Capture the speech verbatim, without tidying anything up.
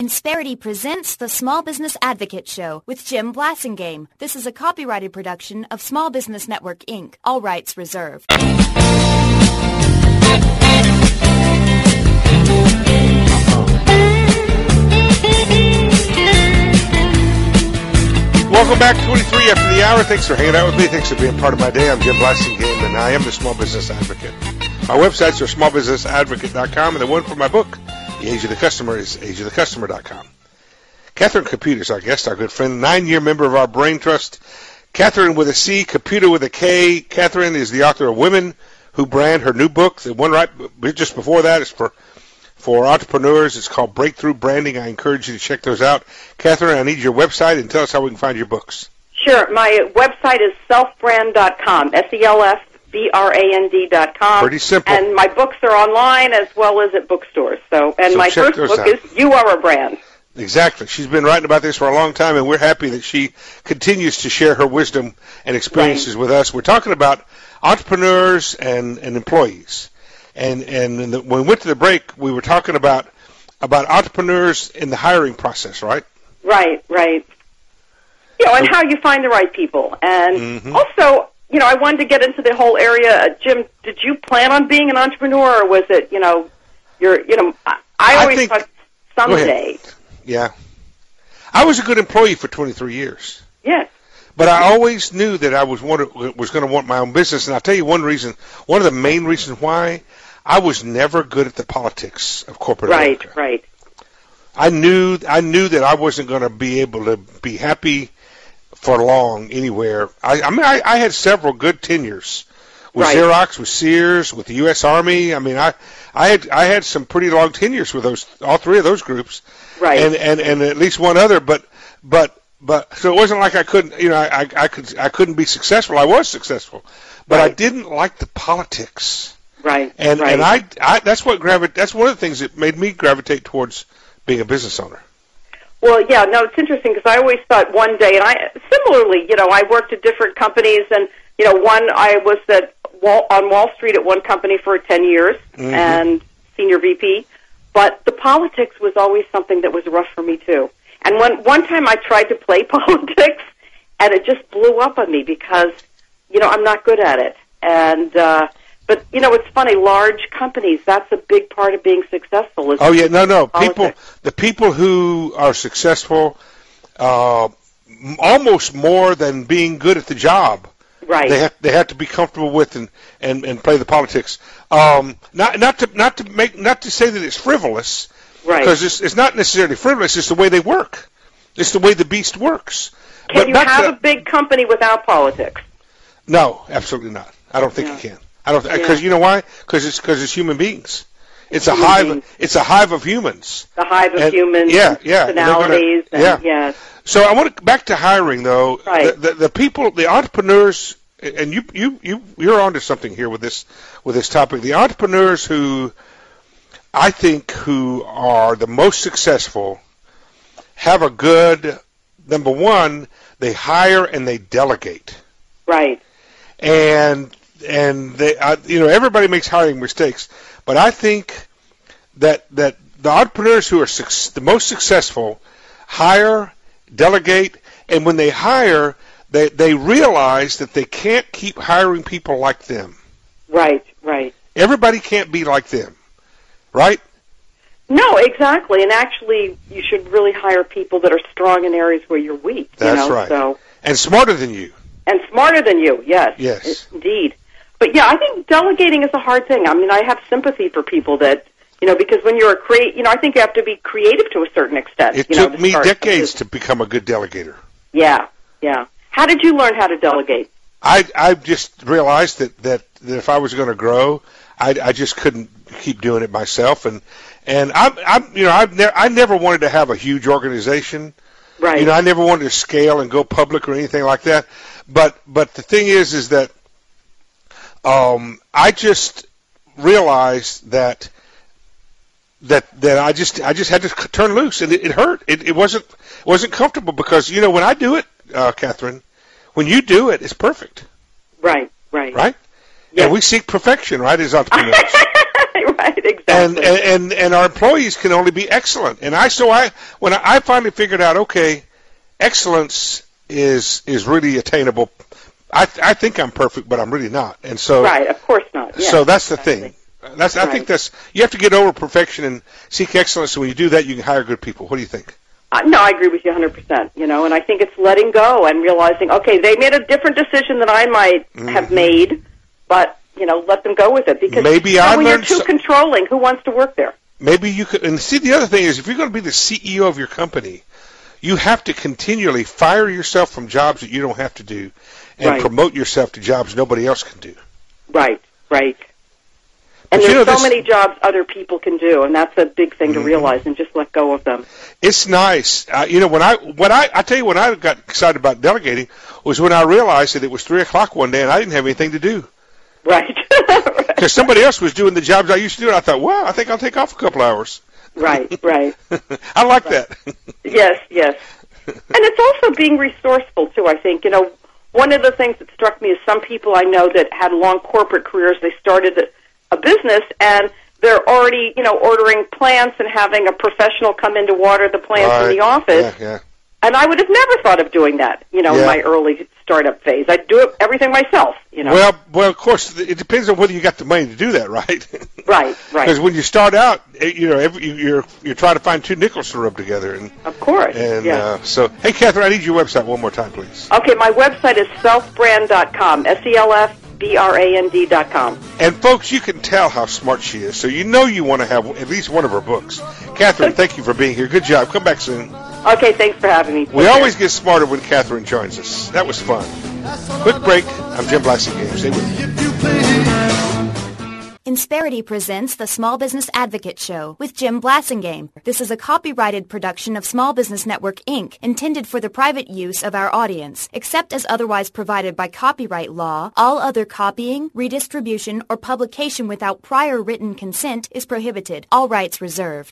Insperity presents the Small Business Advocate Show with Jim Blasingame. This is a copyrighted production of Small Business Network, Incorporated. All rights reserved. Welcome back, twenty-three after the hour. Thanks for hanging out with me. Thanks for being part of my day. I'm Jim Blasingame, and I am the Small Business Advocate. My websites are small business advocate dot com, and the one for my book, The Age of the Customer, is age of the customer dot com. Catherine Caputo is our guest, our good friend, nine-year member of our Brain Trust. Catherine with a C, Caputo with a K. Catherine is the author of Women Who Brand. Her new book, the one right just before that, is for for entrepreneurs. It's called Breakthrough Branding. I encourage you to check those out. Catherine, I need your website, and tell us how we can find your books. Sure. My website is self brand dot com, S E L F B R A N D dot com. Pretty simple. And my books are online as well as at bookstores. So, and So my check first those book out. is You Are a Brand. Exactly. She's been writing about this for a long time, and we're happy that she continues to share her wisdom and experiences Right. with us. We're talking about entrepreneurs and, and employees. And, and in the, when we went to the break, we were talking about about entrepreneurs in the hiring process, right? Right, right. You know, and how you find the right people. And Mhm. also, you know, I wanted to get into the whole area. Uh, Jim, did you plan on being an entrepreneur, or was it, you know, you're, you know, I, I I always think- thought Go ahead. someday. Yeah. I was a good employee for twenty-three years. Yes. But I always knew that I was want was going to want my own business, and I'll tell you one reason, one of the main reasons why. I was never good at the politics of corporate Right, America. right. I knew I knew that I wasn't going to be able to be happy for long anywhere. I, I mean, I, I had several good tenures with Right. Xerox, with Sears, with the U S Army. I mean, I I had I had some pretty long tenures with those all three of those groups, Right. and and, and at least one other. But but but so it wasn't like I couldn't you know I I, I could I couldn't be successful. I was successful, but I Right. didn't like the politics. Right. And right. and I, I that's what gravi- that's one of the things that made me gravitate towards being a business owner. Well, yeah, no, it's interesting because I always thought one day, and I similarly, you know, I worked at different companies, and you know, one I was at Wall, on Wall Street at one company for ten years Mhm. and senior V P, but the politics was always something that was rough for me too. And one one time I tried to play politics, and it just blew up on me because you know I'm not good at it, and. uh But, you know, it's funny, large companies, that's a big part of being successful. Is Oh yeah, no, no. People, politics. the people who are successful, uh, m- almost more than being good at the job, Right. they have they have to be comfortable with and, and, and play the politics. Um, not not to not to make not to say that it's frivolous, Right. because it's, it's not necessarily frivolous. It's the way they work. It's the way the beast works. Can But you back have to- a big company without politics? No, absolutely not. I don't think Yeah. you can. I don't because Yeah. you know why? Because it's because it's human beings. It's a Human hive. beings. It's a hive of humans. The hive of And- humans, yeah, yeah, and they're gonna- personalities, and yeah. yes. So I want to back to hiring though. Right. The, the, the people, the entrepreneurs, and you you you you're onto something here with this with this topic. The entrepreneurs who I think who are the most successful have a good number one. They hire and they delegate. Right. and and they, uh, you know, everybody makes hiring mistakes, but I think that that the entrepreneurs who are suc- the most successful hire, delegate, and when they hire, they they realize that they can't keep hiring people like them. Right, right. Everybody can't be like them, right? No, exactly. And actually, you should really hire people that are strong in areas where you're weak. That's you know? right. So, And smarter than you. and smarter than you, yes. Yes. Indeed. But yeah, I think delegating is a hard thing. I mean, I have sympathy for people that, you know, because when you're a create, you know, I think you have to be creative to a certain extent. It you know, took to me start decades business. to become a good delegator. Yeah, yeah. How did you learn how to delegate? I I just realized that, that, that if I was going to grow, I, I just couldn't keep doing it myself, and and I'm I'm you know I've never I never wanted to have a huge organization. Right. You know, I never wanted to scale and go public or anything like that. But but the thing is, is that um, I just realized that that that I just I just had to c- turn loose, and it, it hurt. It, it wasn't it wasn't comfortable because you know when I do it, uh, Catherine, when you do it, it's perfect, Right, right. right? Yes. And we seek perfection, right, as entrepreneurs. right, right, exactly. And, and and and our employees can only be excellent. And I so I when I, I finally figured out, okay, excellence is is really attainable. I I think I'm perfect, but I'm really not. And so right, of course not. Yeah, so that's the exactly. thing. That's I right. think that's you have to get over perfection and seek excellence. So when you do that, you can hire good people. What do you think? Uh, no, I agree with you one hundred percent. You know, and I think it's letting go and realizing, okay, they made a different decision than I might mm-hmm. have made, but you know, let them go with it because maybe you know, I when you're learned too so- controlling, who wants to work there? Maybe you could. And see, the other thing is, if you're going to be the C E O of your company, you have to continually fire yourself from jobs that you don't have to do, and right. promote yourself to jobs nobody else can do. Right, right. And but there's you know, so this, many jobs other people can do, and that's a big thing to mm-hmm. realize and just let go of them. It's nice. Uh, you know, when I when I I tell you when I got excited about delegating was when I realized that it was three o'clock one day and I didn't have anything to do. Right. Because somebody else was doing the jobs I used to do, and I thought, well, I think I'll take off a couple hours. Right, right. I like right. that. Yes, yes. And it's also being resourceful, too, I think. You know, one of the things that struck me is some people I know that had long corporate careers, they started a business, and they're already, you know, ordering plants and having a professional come in to water the plants right. in the office. Yeah, yeah. And I would have never thought of doing that, you know, yeah. in my early startup phase. I'd do it, everything myself, you know. Well, well, of course, it depends on whether you got the money to do that, right? Right, right. Because when you start out, you know, every, you're you're trying to find two nickels to rub together, and of course, and yeah. uh, so, hey, Catherine, I need your website one more time, please. Okay, my website is self brand dot com, S E L F B R A N D dot com. And folks, you can tell how smart she is, so you know you want to have at least one of her books. Catherine, thank you for being here. Good job. Come back soon. Okay, thanks for having me. Take we care. always get smarter when Catherine joins us. That was fun. Quick break. I'm Jim Blassingame. Stay with me. Insperity presents the Small Business Advocate Show with Jim Blassingame. This is a copyrighted production of Small Business Network, Incorporated, intended for the private use of our audience. Except as otherwise provided by copyright law, all other copying, redistribution, or publication without prior written consent is prohibited. All rights reserved.